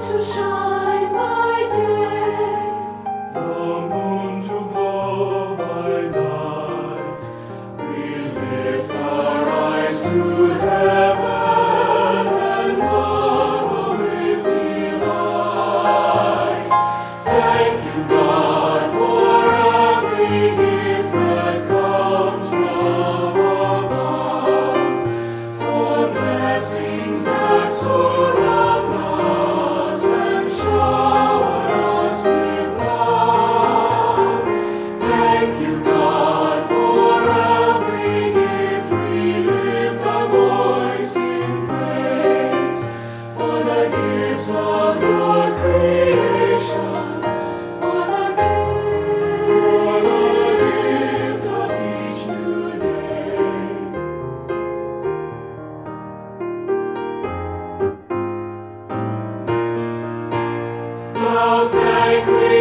to shine by day, the moon to glow by night. we lift our eyes to heaven and marvel with delight. Thank you, God, for every gift that comes from above, for blessings that surround us and shower us with love. Thank you, God, for every gift. We lift our voice in praise for the gifts of your creation, for the gift of each new day. Now thank we